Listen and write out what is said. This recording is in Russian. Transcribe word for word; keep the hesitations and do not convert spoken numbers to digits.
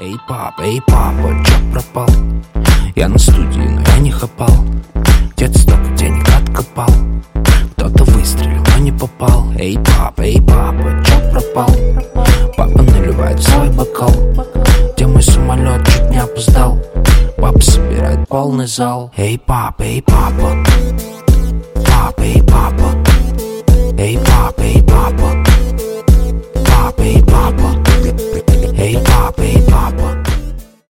Эй, папа, эй, папа, чё пропал? Я на студии, но я не хапал. Дед столько денег откопал. Кто-то выстрелил, но не попал. Эй, папа, эй, папа, чё пропал? Папа наливает в свой бокал. Где мой самолет, чуть не опоздал. Папа собирает полный зал. Эй, папа, эй, папа. Папа, эй, папа.